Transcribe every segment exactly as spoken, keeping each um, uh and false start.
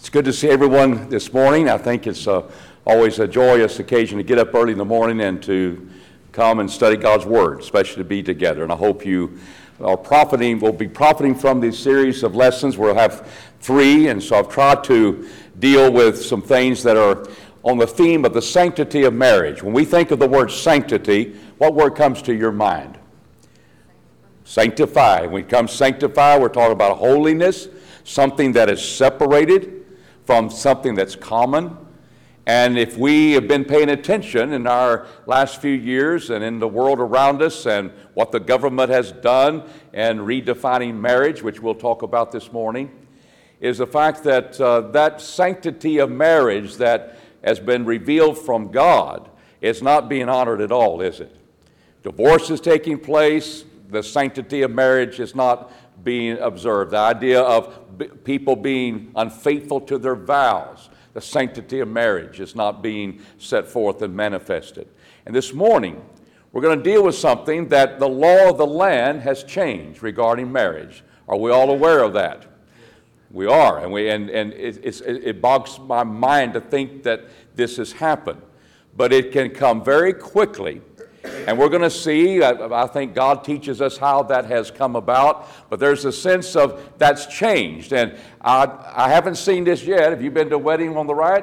It's good to see everyone this morning. I think it's uh, always a joyous occasion to get up early in the morning and to come and study God's Word, especially to be together. And I hope you are profiting, will be profiting from this series of lessons. We'll have three, and so I've tried to deal with some things that are on the theme of the sanctity of marriage. When we think of the word sanctity, what word comes to your mind? Sanctify. When it comes to sanctify, we're talking about holiness, something that is separated from something that's common. And if we have been paying attention in our last few years and in the world around us and what the government has done and redefining marriage, which we'll talk about this morning, is the fact that uh, that sanctity of marriage that has been revealed from God is not being honored at all, is it? Divorce is taking place. The sanctity of marriage is not being observed. The idea of b- people being unfaithful to their vows, the sanctity of marriage is not being set forth and manifested. And this morning, we're going to deal with something that the law of the land has changed regarding marriage. Are we all aware of that? We are, and we and, and it, it's, it bogs my mind to think that this has happened. But it can come very quickly. And we're going to see, I, I think God teaches us how that has come about, but there's a sense of that's changed. And I, I haven't seen this yet. Have you been to a wedding on the right?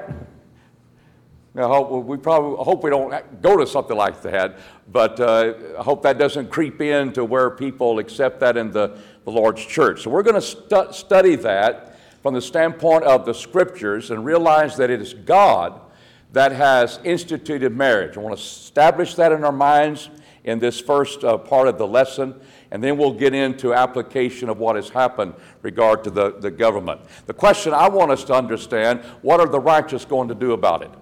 I hope we probably hope we don't go to something like that, but uh, I hope that doesn't creep into where people accept that in the, the Lord's church. So we're going to stu- study that from the standpoint of the Scriptures and realize that it is God that has instituted marriage. I want to establish that in our minds in this first uh, part of the lesson, and then we'll get into application of what has happened regard to the, the government. The question I want us to understand, what are the righteous going to do about it?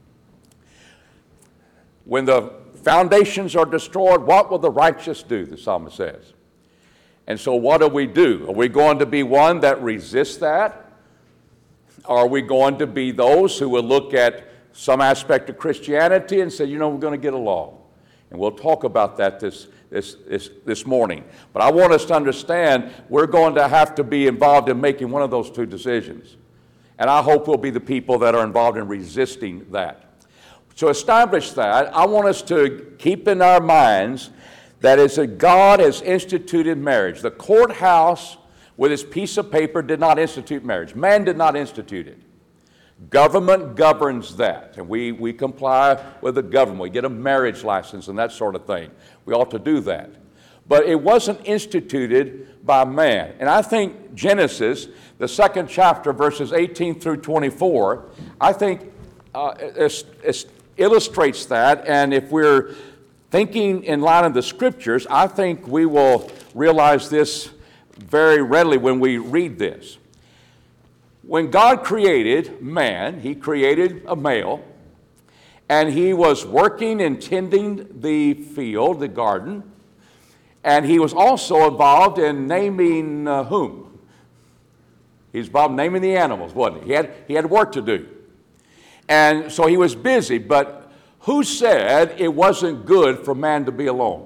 When the foundations are destroyed, what will the righteous do, the psalmist says. And so what do we do? Are we going to be one that resists that? Are we going to be those who will look at some aspect of Christianity and say, you know, we're going to get along? And we'll talk about that this, this, this, this morning. But I want us to understand we're going to have to be involved in making one of those two decisions. And I hope we'll be the people that are involved in resisting that. To establish that, I want us to keep in our minds that it's that God has instituted marriage. The courthouse with its piece of paper did not institute marriage. Man did not institute it. Government governs that, and we, we comply with the government. We get a marriage license and that sort of thing. We ought to do that. But it wasn't instituted by man. And I think Genesis, the second chapter, verses eighteen through twenty-four, I think uh, it's, it's illustrates that. And if we're thinking in line of the Scriptures, I think we will realize this very readily when we read this. When God created man, He created a male, and he was working and tending the field, the garden, and he was also involved in naming uh, whom? He was involved in naming the animals, wasn't he? He had, he had work to do. And so he was busy, but who said it wasn't good for man to be alone?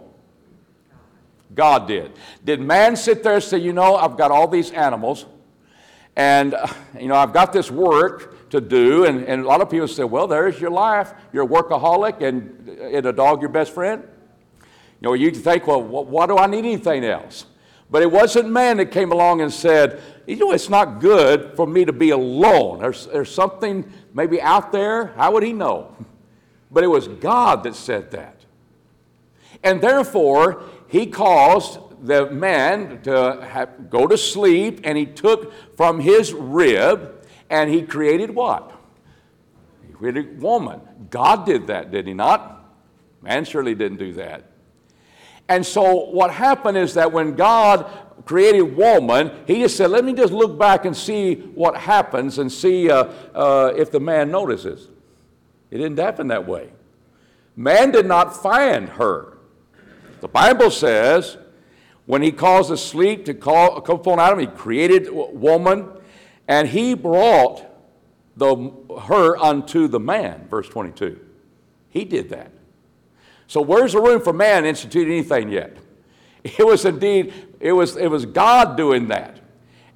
God did. Did man sit there and say, you know, I've got all these animals, and, uh, you know, I've got this work to do, and, and a lot of people say, well, there's your life. You're a workaholic, and, and a dog your best friend. You know, you think, well, wh- why do I need anything else? But it wasn't man that came along and said, you know, it's not good for me to be alone. There's, there's something maybe out there. How would he know? But it was God that said that. And therefore, He caused the man to have, go to sleep, and He took from his rib, and He created what? He created woman. God did that, did He not? Man surely didn't do that. And so what happened is that when God created woman, He just said, let me just look back and see what happens and see uh, uh, if the man notices. It didn't happen that way. Man did not find her. The Bible says when He caused the sleep to call, come upon Adam, He created woman, and He brought the, her unto the man, verse twenty-two. He did that. So where's the room for man to institute anything yet? It was indeed, it was, it was God doing that.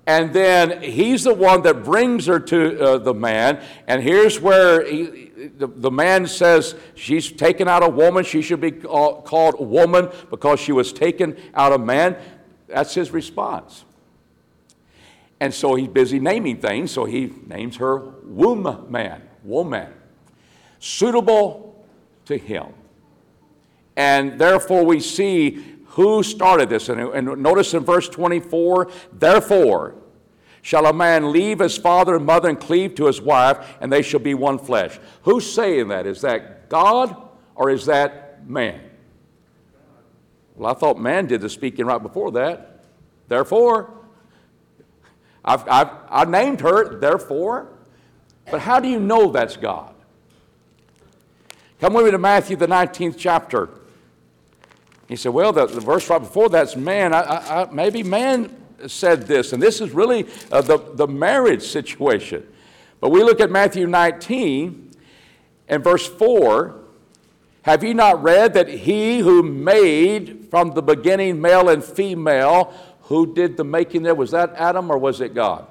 And then he's the one that brings her to uh, the man. And here's where he, the, the man says she's taken out of woman. She should be call, called woman because she was taken out of man. That's his response. And so he's busy naming things. So he names her womb man, woman, suitable to him. And therefore we see who started this. And, and notice in verse twenty-four, therefore shall a man leave his father and mother and cleave to his wife, and they shall be one flesh. Who's saying that? Is that God or is that man? Well, I thought man did the speaking right before that. Therefore, I've, I've, I named her, therefore. But how do you know that's God? Come with me to Matthew, the nineteenth chapter. He said, well, the, the verse right before that's man. I, I, I, maybe man said this, and this is really uh, the, the marriage situation. But we look at Matthew nineteen and verse four. Have ye not read that he who made from the beginning male and female, who did the making there, was that Adam or was it God?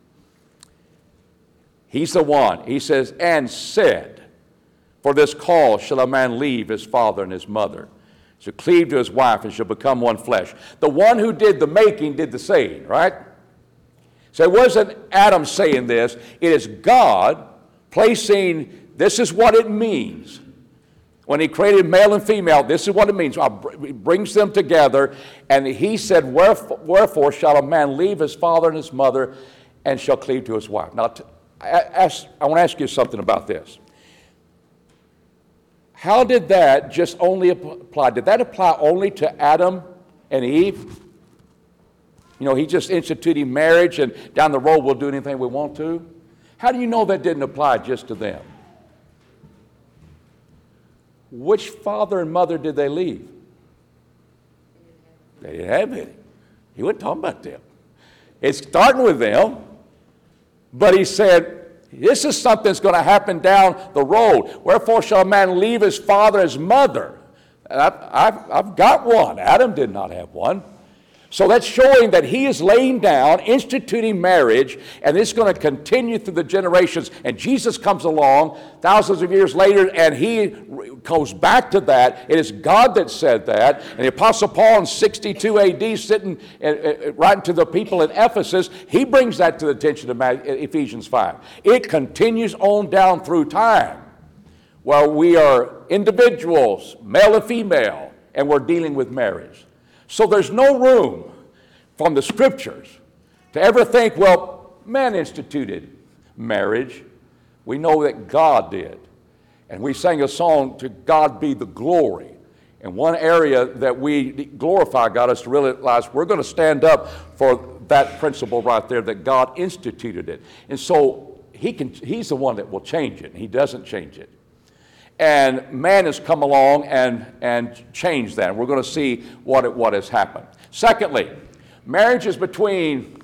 He's the one. He says, and said, for this cause shall a man leave his father and his mother, shall cleave to his wife, and shall become one flesh. The one who did the making did the saying, right? So it wasn't Adam saying this. It is God placing, this is what it means. When he created male and female, this is what it means. He brings them together, and he said, wherefore, wherefore shall a man leave his father and his mother, and shall cleave to his wife. Now, I, ask, I want to ask you something about this. How did that just only apply? Did that apply only to Adam and Eve? You know, he just instituted marriage, and down the road we'll do anything we want to. How do you know that didn't apply just to them? Which father and mother did they leave? They didn't have any. He wasn't talking about them. It's starting with them, but he said, this is something that's going to happen down the road. Wherefore shall a man leave his father and his mother? And I've, I've, I've got one. Adam did not have one. So that's showing that he is laying down, instituting marriage, and it's going to continue through the generations. And Jesus comes along thousands of years later, and he goes back to that. It is God that said that. And the Apostle Paul in sixty-two A D, sitting uh, writing to the people in Ephesus, he brings that to the attention of Ephesians five. It continues on down through time, where we are individuals, male and female, and we're dealing with marriage. So there's no room from the Scriptures to ever think, well, man instituted marriage. We know that God did. And we sang a song, to God be the glory. And one area that we glorify God is to realize we're going to stand up for that principle right there, that God instituted it. And so he can, he's the one that will change it. And he doesn't change it. And man has come along and, and changed that. We're going to see what, it, what has happened. Secondly, marriage is between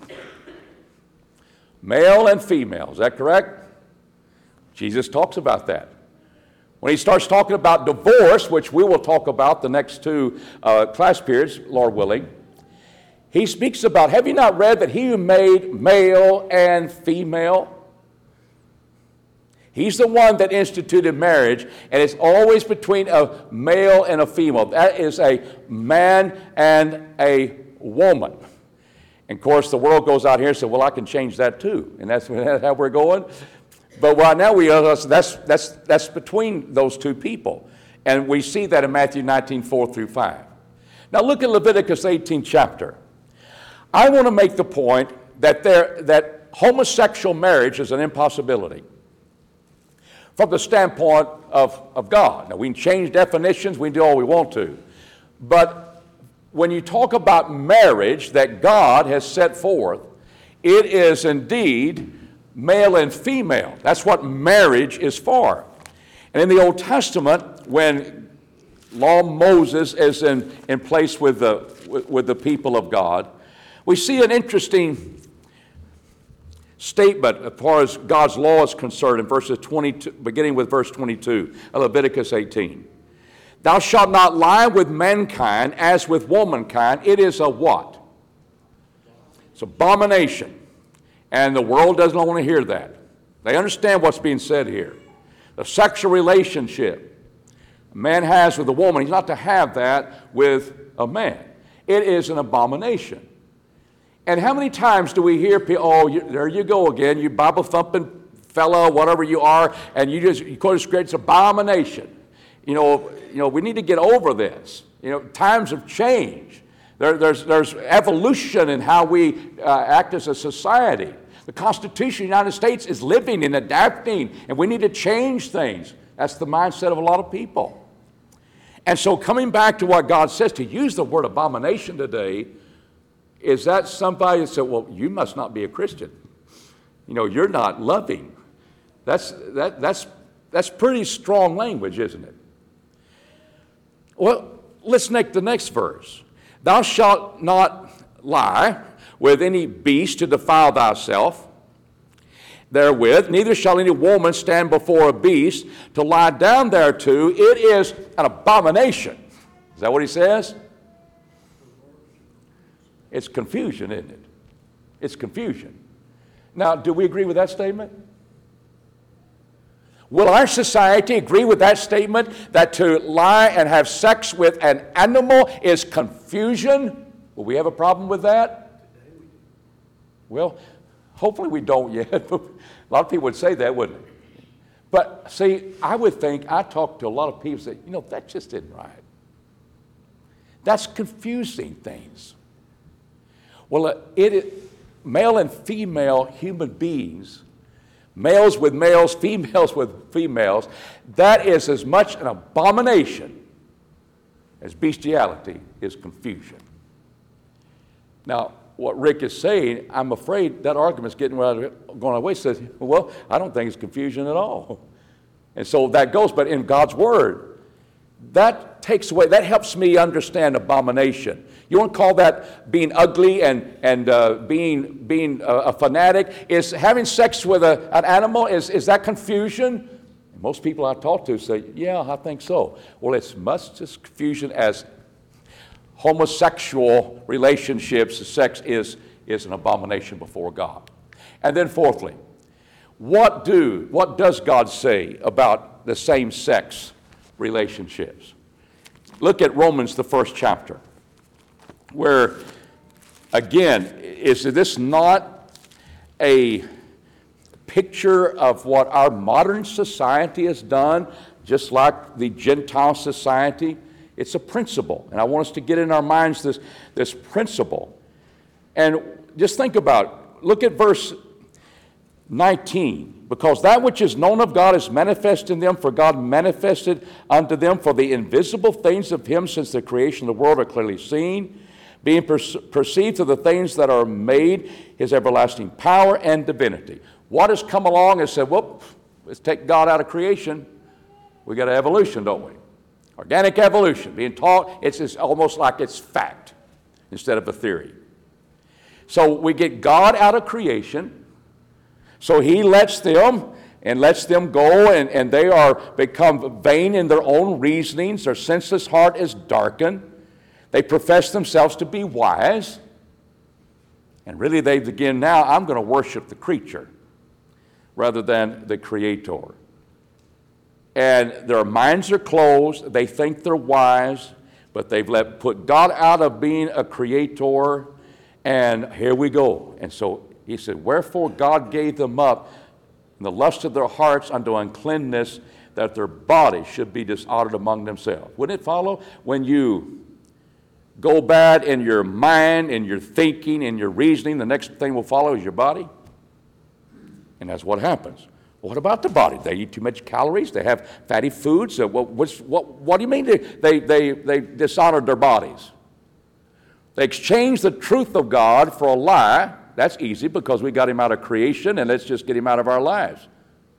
male and female. Is that correct? Jesus talks about that. When he starts talking about divorce, which we will talk about the next two uh, class periods, Lord willing, he speaks about, have you not read that he who made male and female? He's the one that instituted marriage, and it's always between a male and a female. That is a man and a woman. And of course, the world goes out here and says, well, I can change that too. And that's how we're going. But right now, we are, that's, that's, that's between those two people. And we see that in Matthew nineteen, four through five. Now look at Leviticus eighteenth chapter. I want to make the point that, there, that homosexual marriage is an impossibility from the standpoint of, of God. Now, we can change definitions, we can do all we want to. But when you talk about marriage that God has set forth, it is indeed male and female. That's what marriage is for. And in the Old Testament, when law of Moses is in, in place with the, with, with the people of God, we see an interesting statement as far as God's law is concerned in verses twenty-two, beginning with verse twenty-two of Leviticus eighteen. Thou shalt not lie with mankind as with womankind. It is a what? It's abomination. And the world doesn't want to hear that. They understand what's being said here. The sexual relationship a man has with a woman, he's not to have that with a man. It is an abomination. And how many times do we hear people, oh, you, there you go again, you Bible-thumping fellow, whatever you are, and you just, you quote a scripture, it's abomination. You know, you know, we need to get over this. You know, times have changed. There, there's, there's evolution in how we uh, act as a society. The Constitution of the United States is living and adapting, and we need to change things. That's the mindset of a lot of people. And so coming back to what God says, to use the word abomination today, is that somebody that said, well, you must not be a Christian. You know, you're not loving. That's, that, that's, that's pretty strong language, isn't it? Well, let's take the next verse. Thou shalt not lie with any beast to defile thyself therewith, neither shall any woman stand before a beast to lie down thereto. It is an abomination. Is that what he says? It's confusion, isn't it? It's confusion. Now, do we agree with that statement? Will our society agree with that statement, that to lie and have sex with an animal is confusion? Will we have a problem with that? Well, hopefully we don't yet. A lot of people would say that, wouldn't they? But see, I would think, I talk to a lot of people that, you know, that just isn't right. That's confusing things. Well, uh, it is, male and female human beings, males with males, females with females, that is as much an abomination as bestiality is confusion. Now, what Rick is saying, I'm afraid that argument's getting going away. Says, well, I don't think it's confusion at all. And so that goes, but in God's Word, that takes away, that helps me understand abomination. You want to call that being ugly and, and uh, being, being a, a fanatic? Is having sex with a, an animal, is, is that confusion? And most people I talk to say, yeah, I think so. Well, it's much as confusion as homosexual relationships. Sex is, is an abomination before God. And then fourthly, what do, what does God say about the same-sex relationships? Look at Romans, the first chapter, where, again, is this not a picture of what our modern society has done, just like the Gentile society? It's a principle, and I want us to get in our minds this, this principle. And just think about it. Look at verse nineteen. Because that which is known of God is manifest in them, for God manifested unto them, for the invisible things of him since the creation of the world are clearly seen, being per- perceived through the things that are made, his everlasting power and divinity. What has come along and said, well, let's take God out of creation. We got evolution, don't we? Organic evolution, being taught, it's, it's almost like it's fact instead of a theory. So we get God out of creation. So he lets them and lets them go, and, and they are become vain in their own reasonings. Their senseless heart is darkened. They profess themselves to be wise. And really they begin now, I'm going to worship the creature rather than the Creator. And their minds are closed. They think they're wise, but they've let put God out of being a creator. And here we go. And so he said, wherefore God gave them up in the lust of their hearts unto uncleanness, that their bodies should be dishonored among themselves. Wouldn't it follow? When you go bad in your mind, in your thinking, in your reasoning, the next thing will follow is your body. And that's what happens. What about the body? They eat too much calories. They have fatty foods. So what, what's, what, what do you mean they, they, they, they dishonored their bodies? They exchanged the truth of God for a lie. That's easy because we got him out of creation, and let's just get him out of our lives.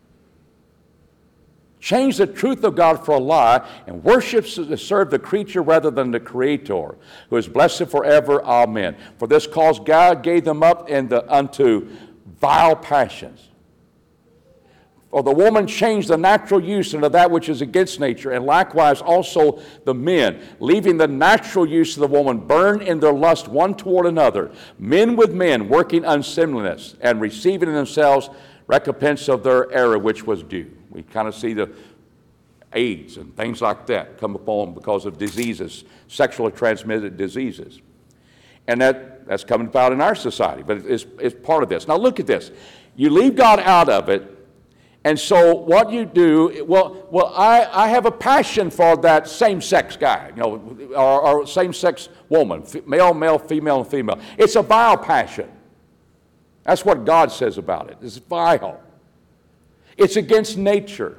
Change the truth of God for a lie and worship serve the creature rather than the Creator, who is blessed forever. Amen. For this cause God gave them up in the, unto vile passions. For the woman changed the natural use into that which is against nature, and likewise also the men, leaving the natural use of the woman, burn in their lust one toward another, men with men, working unseemliness, and receiving in themselves recompense of their error which was due. We kind of see the AIDS and things like that come upon because of diseases, sexually transmitted diseases. And that, that's coming about in our society, but it's, it's part of this. Now look at this. You leave God out of it, and so what you do, well, well, I, I have a passion for that same-sex guy, you know, or, or same-sex woman, male, male, female, and female. It's a vile passion. That's what God says about it. It's vile. It's against nature.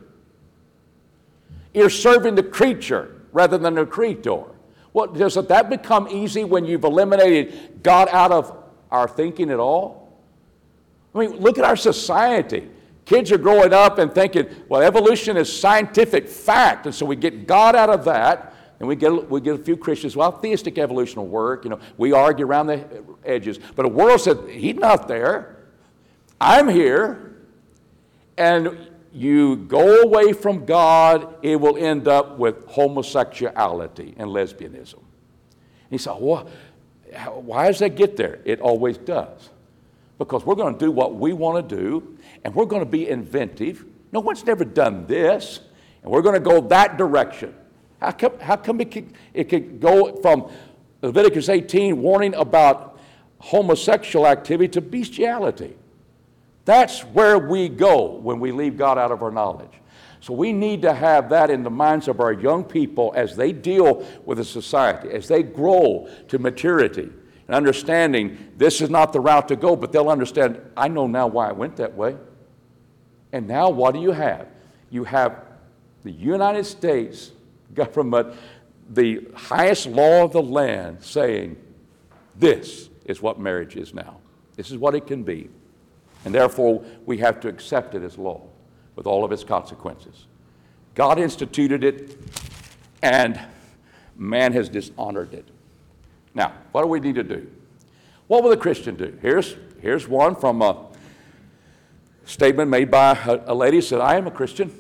You're serving the creature rather than the creator. Well, doesn't that become easy when you've eliminated God out of our thinking at all? I mean, look at our society. Kids are growing up and thinking, well, evolution is scientific fact, and so we get God out of that, and we get we get a few Christians, well, theistic evolution will work. You know, we argue around the edges, but the world said, he's not there. I'm here, and you go away from God, it will end up with homosexuality and lesbianism. And he said, well, why does that get there? It always does. Because we're going to do what we want to do, and we're going to be inventive. No one's never done this, and we're going to go that direction. How come, how come it, could, it could go from Leviticus eighteen, warning about homosexual activity, to bestiality? That's where we go when we leave God out of our knowledge. So we need to have that in the minds of our young people as they deal with the society, as they grow to maturity. And understanding this is not the route to go, but they'll understand, I know now why I went that way. And now what do you have? You have the United States government, the highest law of the land, saying this is what marriage is now. This is what it can be. And therefore, we have to accept it as law with all of its consequences. God instituted it, and man has dishonored it. Now, what do we need to do? What will the Christian do? Here's, here's one from a statement made by a, a lady who said, I am a Christian.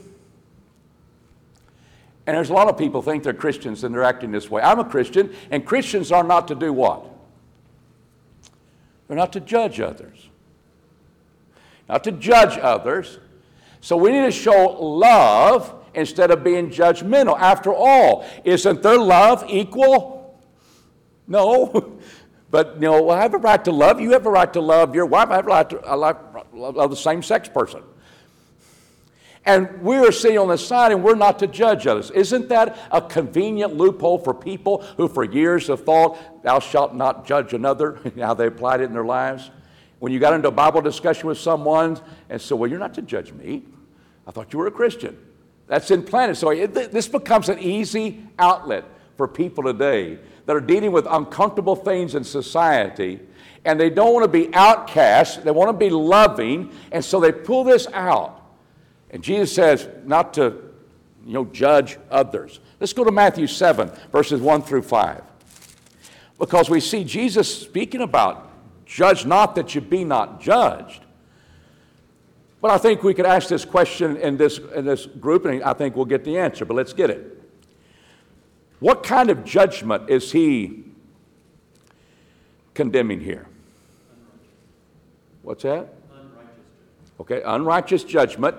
And there's a lot of people think they're Christians and they're acting this way. I'm a Christian, and Christians are not to do what? They're not to judge others. Not to judge others. So we need to show love instead of being judgmental. After all, isn't there love equal? No, but you know, I have a right to love. You have a right to love your wife. I have a right to I like, love the same-sex person. And we're sitting on the side, and we're not to judge others. Isn't that a convenient loophole for people who for years have thought, thou shalt not judge another, how they applied it in their lives? When you got into a Bible discussion with someone and said, well, you're not to judge me. I thought you were a Christian. That's implanted. So it, this becomes an easy outlet for people today that are dealing with uncomfortable things in society, and they don't want to be outcasts. They want to be loving, and so they pull this out. And Jesus says not to, you know, judge others. Let's go to Matthew seven, verses one through five. Because we see Jesus speaking about judge not that you be not judged. But I think we could ask this question in this, in this group, and I think we'll get the answer, but let's get it. What kind of judgment is he condemning here? What's that? Unrighteous. Okay, unrighteous judgment.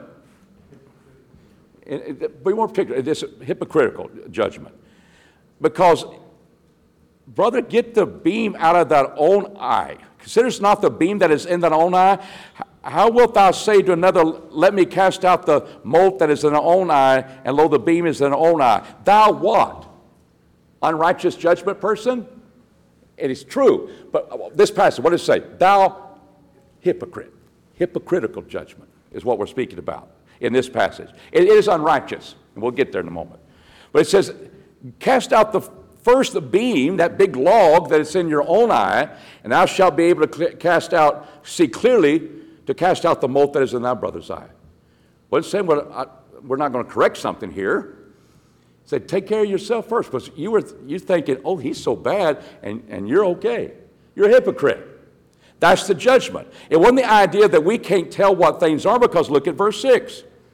Be more particular, it is hypocritical judgment. Because, brother, get the beam out of that own eye. Consider it's not the beam that is in that own eye. How wilt thou say to another, let me cast out the mote that is in thy own eye, and lo, the beam is in thy own eye? Thou what? Unrighteous judgment person? It is true. But this passage, what does it say? Thou hypocrite. Hypocritical judgment is what we're speaking about in this passage. It is unrighteous, and we'll get there in a moment. But it says, cast out the first the beam, that big log that is in your own eye, and thou shalt be able to cl- cast out, see clearly, to cast out the mote that is in thy brother's eye. Well, it's saying well, I, we're not going to correct something here. It said, take care of yourself first, because you were you thinking, oh, he's so bad, and, and you're okay. You're a hypocrite. That's the judgment. It wasn't the idea that we can't tell what things are, because look at verse six.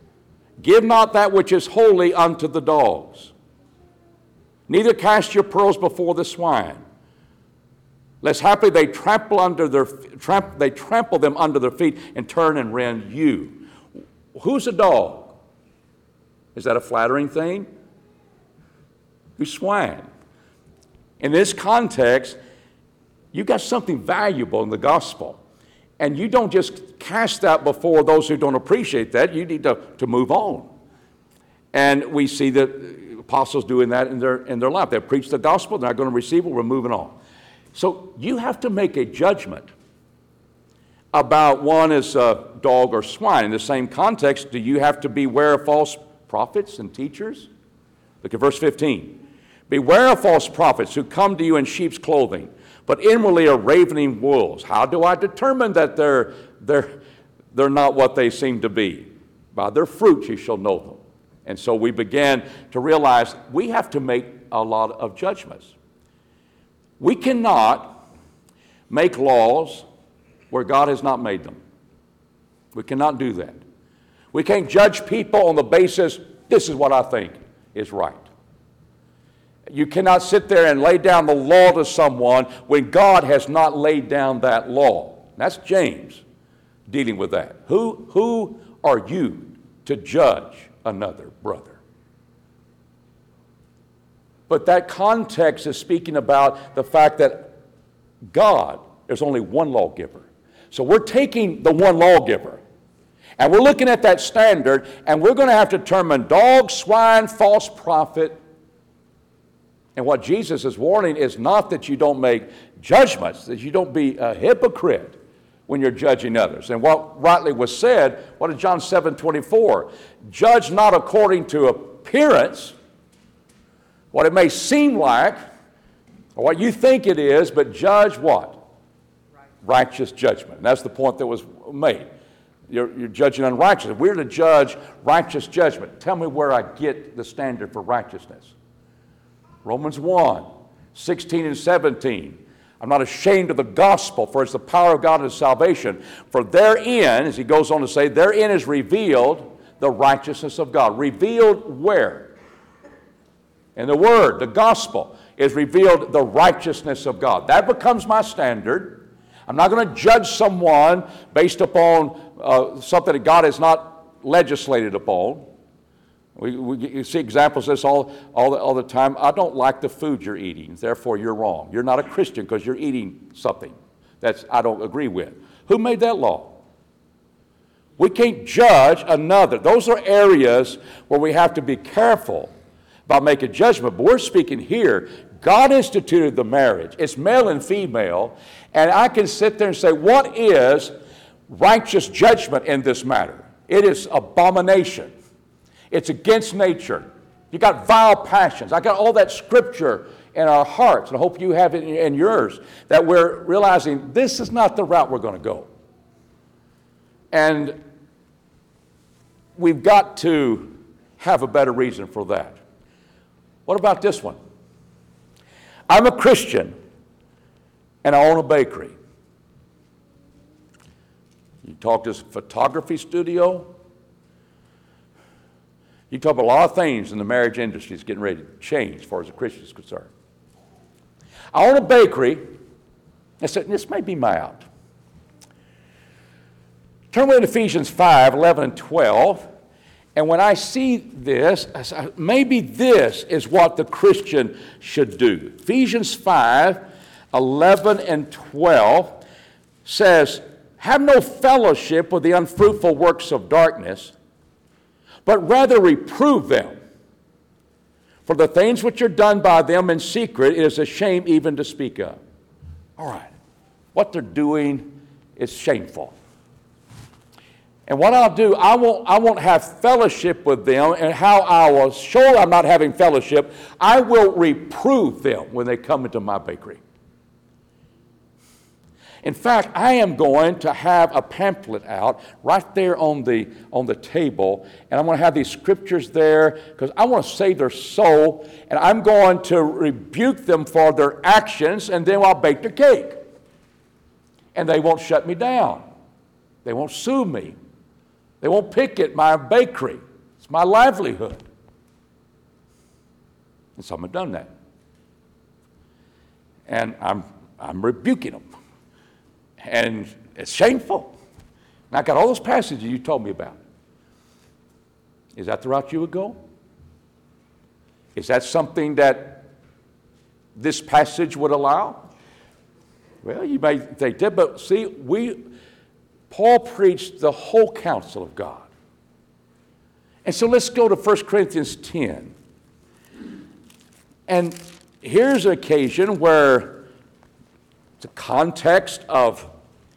Give not that which is holy unto the dogs, neither cast your pearls before the swine, lest haply they trample under their tramp, they trample them under their feet and turn and rend you. Who's a dog? Is that a flattering thing? Who's swine? In this context, you got something valuable in the gospel. And you don't just cast that before those who don't appreciate that. You need to, to move on. And we see the apostles doing that in their, in their life. They preach the gospel, they're not going to receive it, we're moving on. So you have to make a judgment about one as a dog or swine. In the same context, do you have to beware of false prophets and teachers? Look at verse fifteen. Beware of false prophets who come to you in sheep's clothing, but inwardly are ravening wolves. How do I determine that they're, they're, they're not what they seem to be? By their fruits you shall know them. And so we began to realize we have to make a lot of judgments. We cannot make laws where God has not made them. We cannot do that. We can't judge people on the basis, this is what I think is right. You cannot sit there and lay down the law to someone when God has not laid down that law. That's James dealing with that. Who, who are you to judge another brother? But that context is speaking about the fact that God, there's only one lawgiver. So we're taking the one lawgiver, and we're looking at that standard, and we're going to have to determine dog, swine, false prophet. And what Jesus is warning is not that you don't make judgments, that you don't be a hypocrite when you're judging others. And what rightly was said, what is John seven twenty-four? Judge not according to appearance, what it may seem like, or what you think it is, but judge what? Right. Righteous judgment. And that's the point that was made. You're, you're judging unrighteousness. We're to judge righteous judgment. Tell me where I get the standard for righteousness. Romans one, sixteen and seventeen. I'm not ashamed of the gospel, for it's the power of God unto salvation. For therein, as he goes on to say, therein is revealed the righteousness of God. Revealed where? In the Word, the gospel, is revealed the righteousness of God. That becomes my standard. I'm not going to judge someone based upon uh, something that God has not legislated upon. We, we you see examples of this all, all, the, all the time. I don't like the food you're eating, therefore you're wrong. You're not a Christian because you're eating something that I don't agree with. Who made that law? We can't judge another. Those are areas where we have to be careful about making judgment. But we're speaking here, God instituted the marriage. It's male and female. And I can sit there and say, what is righteous judgment in this matter? It is abomination. It's against nature. You got vile passions. I got all that scripture in our hearts, and I hope you have it in yours, that we're realizing this is not the route we're going to go. And we've got to have a better reason for that. What about this one? I'm a Christian, and I own a bakery. You talk to a photography studio. You talk about a lot of things in the marriage industry that's getting ready to change as far as the Christian is concerned. I own a bakery. I said, this may be my out. Turn with Ephesians five, eleven and twelve. And when I see this, I say, maybe this is what the Christian should do. Ephesians five, eleven and twelve says, have no fellowship with the unfruitful works of darkness, but rather reprove them. For the things which are done by them in secret, it is a shame even to speak of. All right, what they're doing is shameful. And what I'll do, I won't, I won't have fellowship with them, and how I will show I'm not having fellowship, I will reprove them when they come into my bakery. In fact, I am going to have a pamphlet out right there on the, on the table, and I'm going to have these scriptures there because I want to save their soul, and I'm going to rebuke them for their actions, and then I'll bake their cake. And they won't shut me down. They won't sue me. They won't picket my bakery. It's my livelihood. And some have done that. And I'm, I'm rebuking them. And it's shameful. And I got all those passages you told me about. Is that the route you would go? Is that something that this passage would allow? Well, you may think that, but see, we, Paul preached the whole counsel of God. And so let's go to First Corinthians ten. And here's an occasion where the context of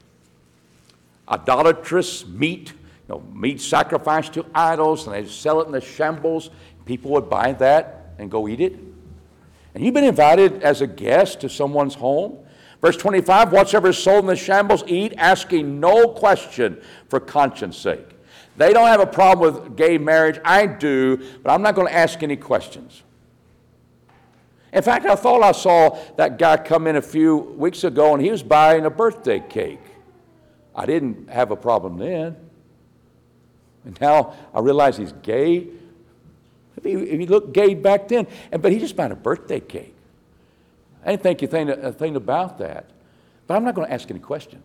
idolatrous meat, you know, meat sacrificed to idols, and they sell it in the shambles. People would buy that and go eat it. And you've been invited as a guest to someone's home. Verse twenty-five, whatsoever is sold in the shambles, eat, asking no question for conscience sake. They don't have a problem with gay marriage. I do, but I'm not going to ask any questions. In fact, I thought I saw that guy come in a few weeks ago, and he was buying a birthday cake. I didn't have a problem then. And now I realize he's gay. He, he looked gay back then, and, but he just buying a birthday cake. I didn't think a thing, a thing about that. But I'm not going to ask any questions.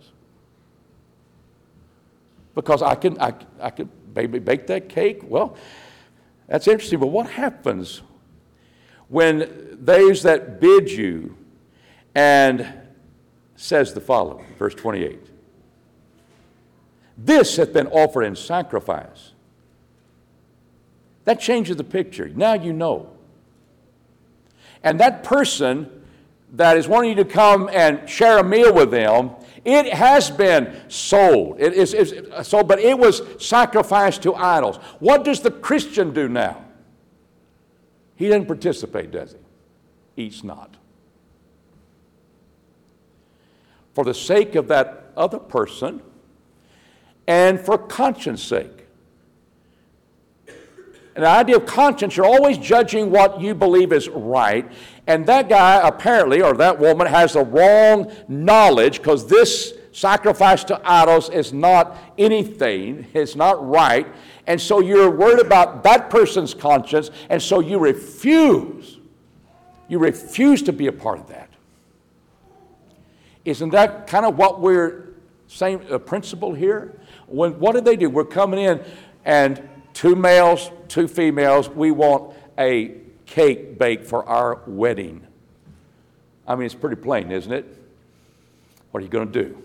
Because I can, I, I could maybe bake that cake. Well, that's interesting, but what happens when those that bid you and says the following, verse twenty-eight. This hath been offered in sacrifice. That changes the picture. Now you know. And that person that is wanting you to come and share a meal with them, it has been sold. It is it's sold, but it was sacrificed to idols. What does the Christian do now? He doesn't participate, does he? Eats not. For the sake of that other person and for conscience sake. And the idea of conscience, you're always judging what you believe is right. And that guy apparently, or that woman, has the wrong knowledge, because this sacrifice to idols is not anything. It's not right. And so you're worried about that person's conscience, and so you refuse. You refuse to be a part of that. Isn't that kind of what we're saying, a principle here? When, what did they do? We're coming in, and two males, two females, we want a cake baked for our wedding. I mean, it's pretty plain, isn't it? What are you going to do?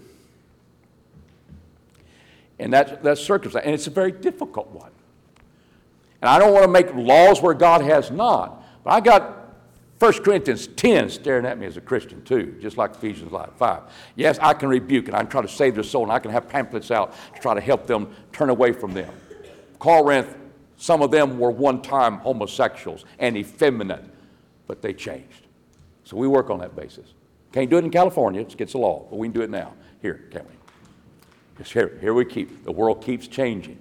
And that, that circumstance, and it's a very difficult one. And I don't want to make laws where God has not. But I got First Corinthians ten staring at me as a Christian too, just like Ephesians five. Yes, I can rebuke and I can try to save their soul, and I can have pamphlets out to try to help them turn away from them. Corinth, some of them were one-time homosexuals and effeminate, but they changed. So we work on that basis. Can't do it in California, it's against the law, but we can do it now. Here, can't we? Just here, here we keep. The world keeps changing.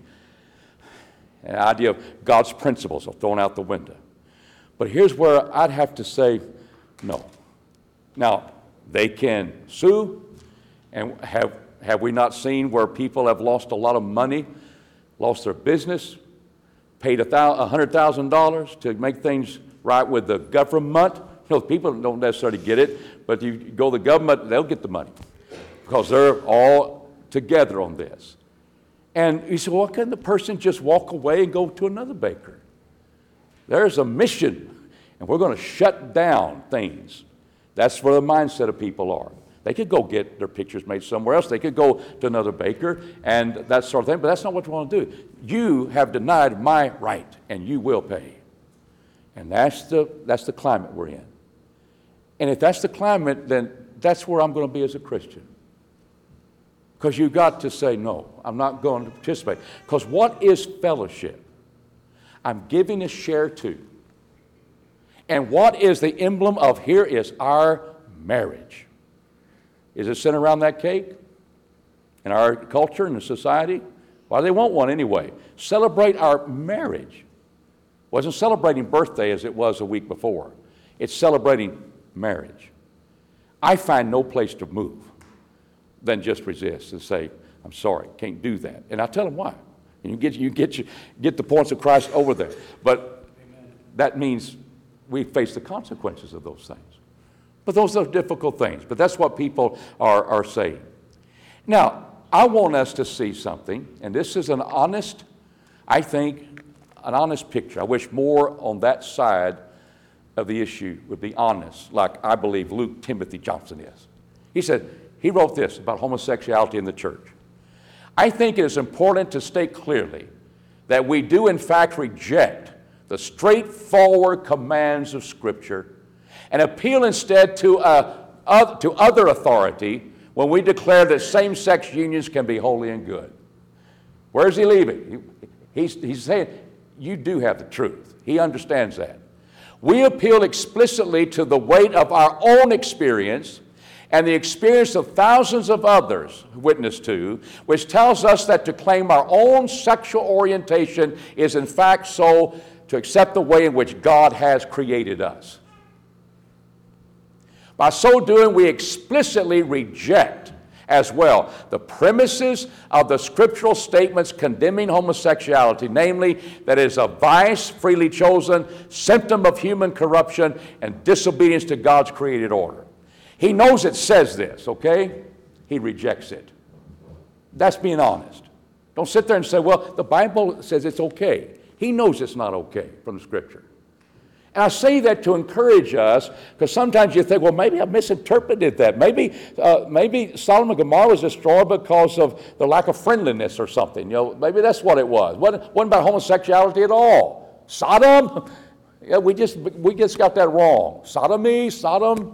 And the idea of God's principles are thrown out the window. But here's where I'd have to say no. Now, they can sue, and have, have we not seen where people have lost a lot of money, lost their business, paid one hundred thousand dollars to make things right with the government? You know, people don't necessarily get it, but you go to the government, they'll get the money because they're all together on this. And you say, well, why couldn't the person just walk away and go to another baker? There's a mission, and we're going to shut down things. That's where the mindset of people are. They could go get their pictures made somewhere else. They could go to another baker and that sort of thing, but that's not what you want to do. You have denied my right, and you will pay. And that's the, that's the climate we're in. And if that's the climate, then that's where I'm going to be as a Christian. Because you've got to say, no, I'm not going to participate. Because what is fellowship? I'm giving a share to. And what is the emblem of here is our marriage. Is it centered around that cake? In our culture, in the society? Why do they want one anyway? Celebrate our marriage. It wasn't celebrating birthday as it was a week before. It's celebrating marriage. I find no place to move than just resist and say, I'm sorry, can't do that. And I'll tell them why. And you get, you get, you get the points of Christ over there. But that means we face the consequences of those things. But those are difficult things. But that's what people are, are saying. Now, I want us to see something, and this is an honest, I think, an honest picture. I wish more on that side of the issue would be honest, like I believe Luke Timothy Johnson is. He said, he wrote this about homosexuality in the church. I think it is important to state clearly that we do in fact reject the straightforward commands of Scripture and appeal instead to, uh, uh, to other authority when we declare that same-sex unions can be holy and good. Where is he leaving? He, he's, he's saying, you do have the truth. He understands that. We appeal explicitly to the weight of our own experience and the experience of thousands of others witnessed to, which tells us that to claim our own sexual orientation is in fact so to accept the way in which God has created us. By so doing, we explicitly reject as well the premises of the scriptural statements condemning homosexuality, namely that it is a vice freely chosen, symptom of human corruption, and disobedience to God's created order. He knows it says this, okay? He rejects it. That's being honest. Don't sit there and say, well, the Bible says it's okay. He knows it's not okay from the Scripture. And I say that to encourage us, because sometimes you think, well, maybe I misinterpreted that. Maybe, uh, maybe Sodom and Gomorrah was destroyed because of the lack of friendliness or something. You know, maybe that's what it was. It wasn't, wasn't about homosexuality at all. Sodom? Yeah, we just we just got that wrong. Sodomy, Sodom.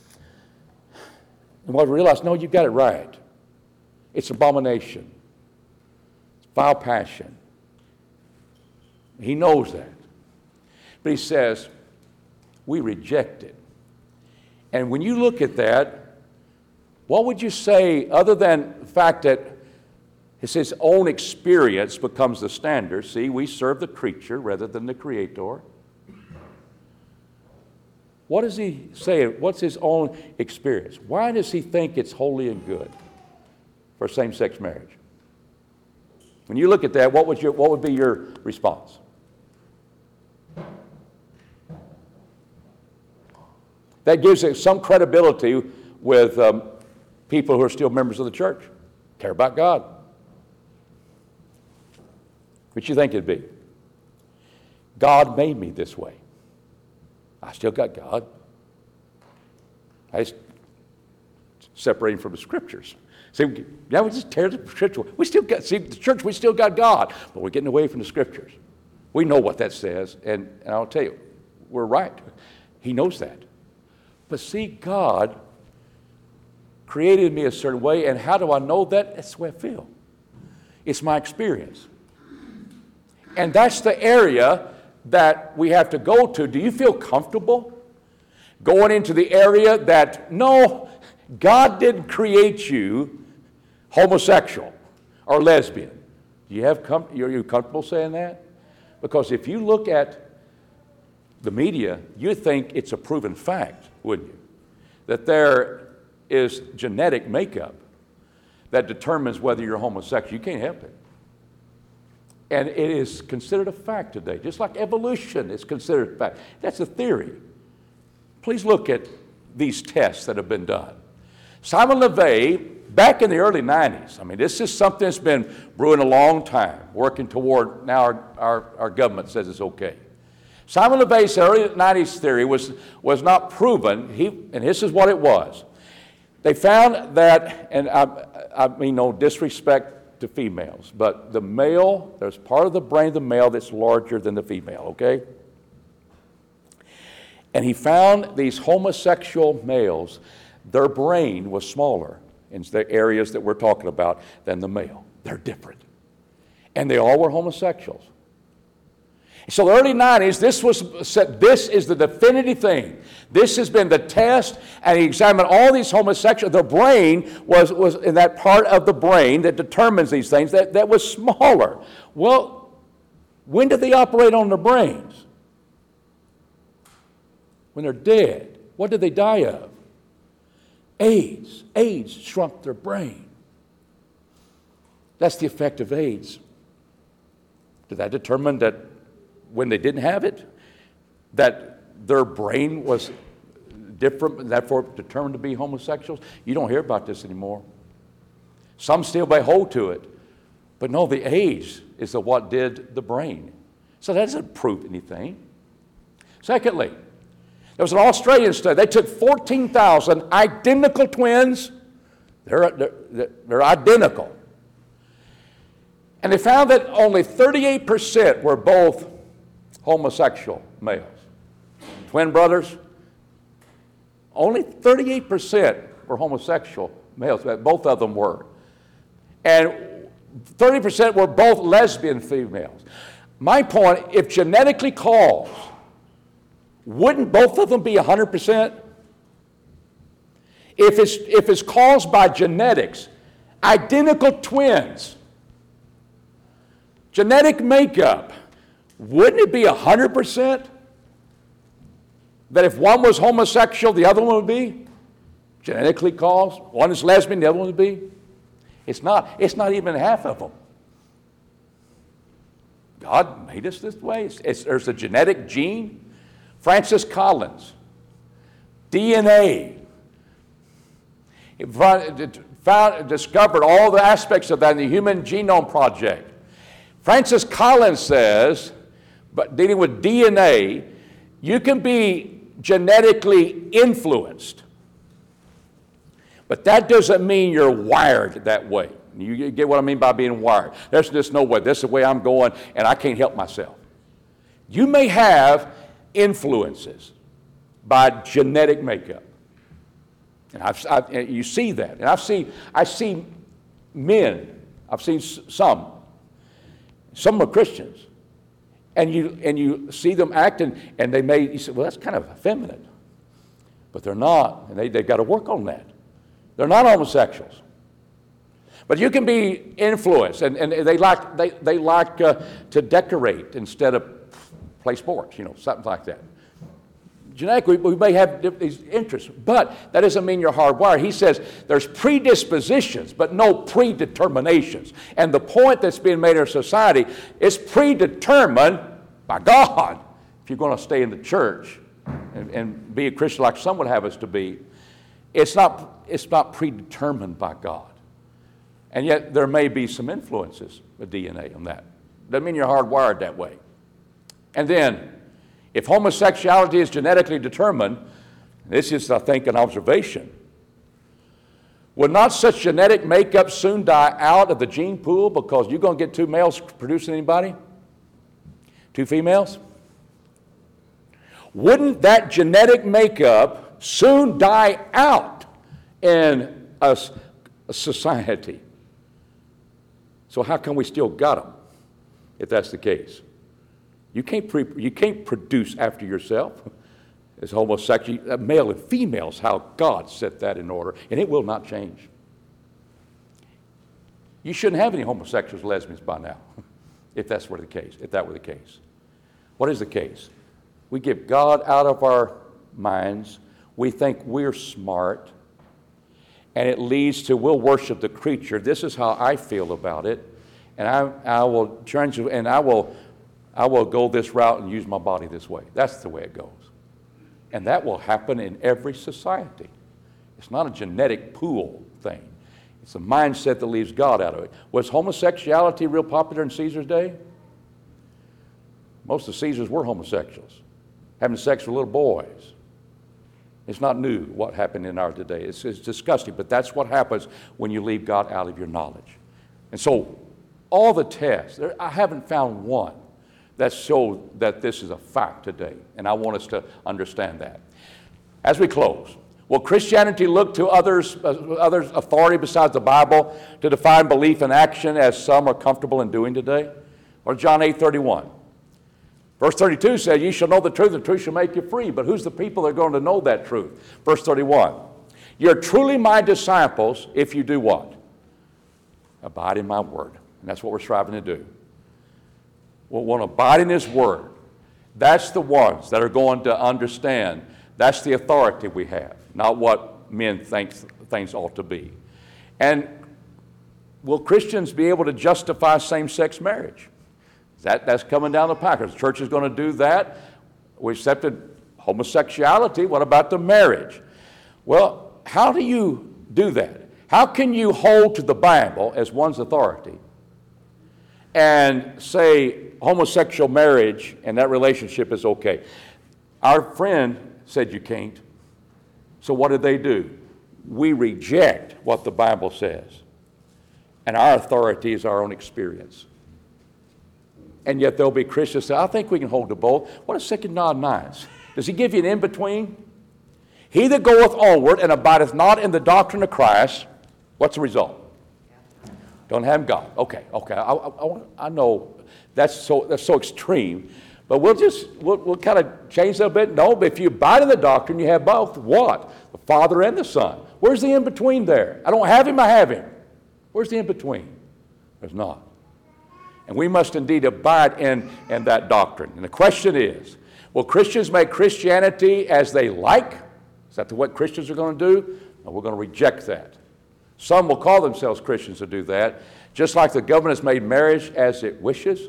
And what we realized, no, you got it right. It's abomination. It's vile passion. He knows that. But he says, we reject it. And when you look at that, what would you say other than the fact that it's his own experience becomes the standard? See, we serve the creature rather than the creator. What does he say? What's his own experience? Why does he think it's holy and good for same-sex marriage? When you look at that, what would your, what would be your response? That gives it some credibility with um, people who are still members of the church, care about God. What you think it'd be? God made me this way. I still got God. I just separating from the Scriptures. See, now we just tear the Scripture. We still got, see, the church, we still got God, but we're getting away from the Scriptures. We know what that says, and, and I'll tell you, we're right. He knows that. But see, God created me a certain way, and how do I know that? That's the way I feel. It's my experience. And that's the area that we have to go to. Do you feel comfortable going into the area that, no, God didn't create you homosexual or lesbian? Do you have com- are you comfortable saying that? Because if you look at the media, you think it's a proven fact, wouldn't you? That there is genetic makeup that determines whether you're homosexual. You can't help it. And it is considered a fact today, just like evolution is considered a fact. That's a theory. Please look at these tests that have been done. Simon LeVay, back in the early nineties, I mean, this is something that's been brewing a long time, working toward, now our, our, our government says it's okay. Simon LeVay's early nineties theory was, was not proven, he, and this is what it was. They found that, and I, I mean no disrespect to females, but the male, there's part of the brain of the male that's larger than the female, okay? And he found these homosexual males, their brain was smaller in the areas that we're talking about than the male. They're different. And they all were homosexuals. So the early nineties, this was said, this is the definitive thing. This has been the test, and he examined all these homosexuals. The brain was, was in that part of the brain that determines these things, that, that was smaller. Well, when did they operate on their brains? When they're dead. What did they die of? AIDS. AIDS shrunk their brain. That's the effect of AIDS. Did that determine that when they didn't have it, that their brain was different, and therefore determined to be homosexuals? You don't hear about this anymore. Some still may hold to it, but no, the age is the what did the brain. So that doesn't prove anything. Secondly, there was an Australian study. They took fourteen thousand identical twins. They're, they're, they're identical. And they found that only thirty-eight percent were both homosexual males. Twin brothers, only thirty-eight percent were homosexual males. Both of them were. And thirty percent were both lesbian females. My point, if genetically caused, wouldn't both of them be one hundred percent? If it's, if it's caused by genetics, identical twins, genetic makeup, wouldn't it be one hundred percent? That if one was homosexual, the other one would be? Genetically caused? One is lesbian, the other one would be? It's not. It's not even half of them. God made us this way. It's, it's, there's a genetic gene. Francis Collins, D N A. It found, discovered all the aspects of that in the Human Genome Project. Francis Collins says, but dealing with D N A, you can be genetically influenced, but that doesn't mean you're wired that way. You get what I mean by being wired. There's just no way. This is the way I'm going, and I can't help myself. You may have influences by genetic makeup. And I've, I've, you see that. And I've seen, I see men, I've seen some, some are Christians, and you, and you see them acting, and they may, you say, well, that's kind of effeminate. But they're not, and they, they've got to work on that. They're not homosexuals. But you can be influenced, and, and they like, they, they like uh, to decorate instead of play sports, you know, something like that. Genetically, we may have these interests, but that doesn't mean you're hardwired. He says there's predispositions, but no predeterminations. And the point that's being made in our society is predetermined by God. If you're going to stay in the church and, and be a Christian like some would have us to be, it's not, it's not predetermined by God. And yet there may be some influences with D N A on that. Doesn't mean you're hardwired that way. And then, if homosexuality is genetically determined, this is, I think, an observation, would not such genetic makeup soon die out of the gene pool because you're going to get two males producing anybody? Two females? Wouldn't that genetic makeup soon die out in a, a society? So how come we still got them, if that's the case? You can't, pre- you can't produce after yourself as homosexual. Male and female is how God set that in order, and it will not change. You shouldn't have any homosexuals, lesbians by now, if that's were the case, if that were the case. What is the case? We give God out of our minds. We think we're smart, and it leads to we'll worship the creature. This is how I feel about it, and I, I will change, and I will. I will go this route and use my body this way. That's the way it goes. And that will happen in every society. It's not a genetic pool thing. It's a mindset that leaves God out of it. Was homosexuality real popular in Caesar's day? Most of the Caesars were homosexuals, having sex with little boys. It's not new what happened in our today. It's, it's disgusting, but that's what happens when you leave God out of your knowledge. And so all the tests, there, I haven't found one that shows that this is a fact today, and I want us to understand that. As we close, will Christianity look to others, uh, others' authority besides the Bible to define belief and action as some are comfortable in doing today? Or John eight thirty-one. Verse thirty-two says, "Ye shall know the truth, and the truth shall make you free." But who's the people that are going to know that truth? Verse thirty-one. "You're truly my disciples if you do what? Abide in my word." And that's what we're striving to do. We'll want to abide in his word. That's the ones that are going to understand. That's the authority we have, not what men think things ought to be. And will Christians be able to justify same-sex marriage? That, that's coming down the pike. The church is going to do that. We accepted homosexuality. What about the marriage? Well, how do you do that? How can you hold to the Bible as one's authority and say homosexual marriage and that relationship is okay? Our friend said you can't. So what did they do? We reject what the Bible says. And our authority is our own experience. And yet there'll be Christians say, I think we can hold to both. What does Second John nine? Does he give you an in-between? He that goeth onward and abideth not in the doctrine of Christ, what's the result? Don't have God. Okay, okay. I, I, I know that's so that's so extreme, but we'll just we'll, we'll kind of change that a bit. No, but if you abide in the doctrine, you have both. What? The Father and the Son. Where's the in-between there? I don't have him, I have him. Where's the in-between? There's not. And we must indeed abide in, in that doctrine. And the question is, will Christians make Christianity as they like? Is that what Christians are going to do? No, we're going to reject that. Some will call themselves Christians to do that, just like the government has made marriage as it wishes.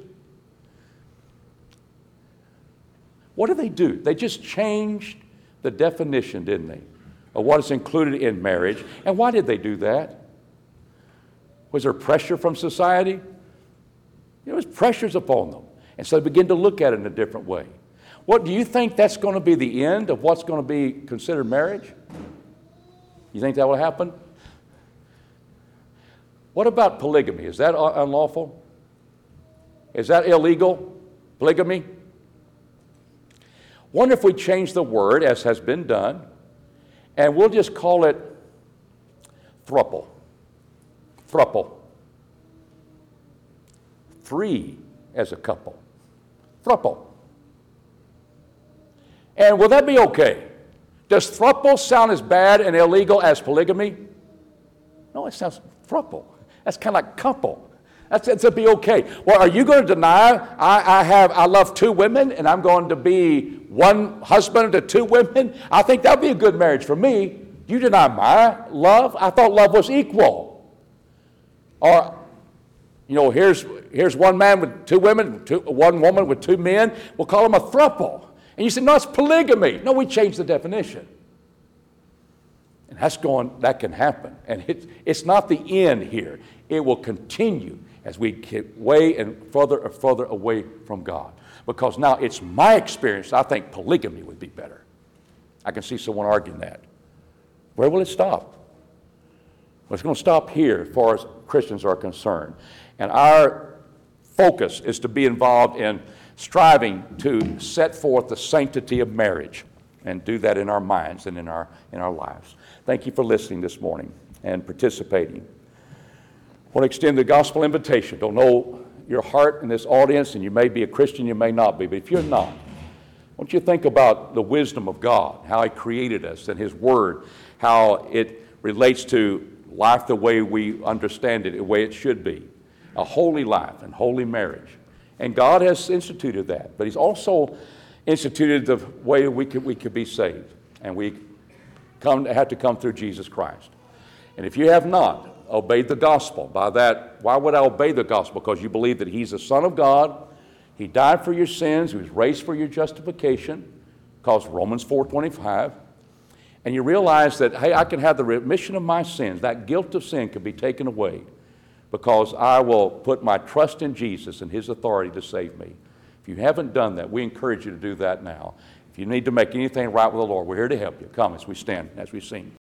What did they do? They just changed the definition, didn't they, of what is included in marriage. And why did they do that? Was there pressure from society? There was pressures upon them. And so they begin to look at it in a different way. What do you think that's going to be the end of what's going to be considered marriage? You think that will happen? What about polygamy? Is that unlawful? Is that illegal? Polygamy? Wonder if we change the word, as has been done, and we'll just call it thruple. Thruple. Three as a couple. Thruple. And will that be okay? Does thruple sound as bad and illegal as polygamy? No, it sounds thruple. That's kind of like couple. That's, that's to be okay. Well, are you going to deny I, I have I love two women and I'm going to be one husband to two women? I think that would be a good marriage for me. You deny my love? I thought love was equal. Or, you know, here's here's one man with two women, two, one woman with two men. We'll call them a thruple. And you say, no, it's polygamy. No, we changed the definition. And that's going, that can happen. And it, it's not the end here. It will continue as we get way and further and further away from God. Because now it's my experience, I think polygamy would be better. I can see someone arguing that. Where will it stop? Well, it's going to stop here as far as Christians are concerned. And our focus is to be involved in striving to set forth the sanctity of marriage and do that in our minds and in our, in our lives. Thank you for listening this morning and participating. I want to extend the gospel invitation. Don't know your heart in this audience, and you may be a Christian, you may not be, but if you're not, I want you to think about the wisdom of God, how He created us and His Word, how it relates to life the way we understand it, the way it should be, a holy life and holy marriage. And God has instituted that, but He's also instituted the way we could, we could be saved, and we come have to come through Jesus Christ. And if you have not obeyed the gospel, by that, why would I obey the gospel? Because you believe that He's the Son of God, He died for your sins, He was raised for your justification, because Romans four twenty-five, and you realize that, hey, I can have the remission of my sins, that guilt of sin can be taken away, because I will put my trust in Jesus and His authority to save me. If you haven't done that, we encourage you to do that now. If you need to make anything right with the Lord, we're here to help you. Come as we stand, as we sing.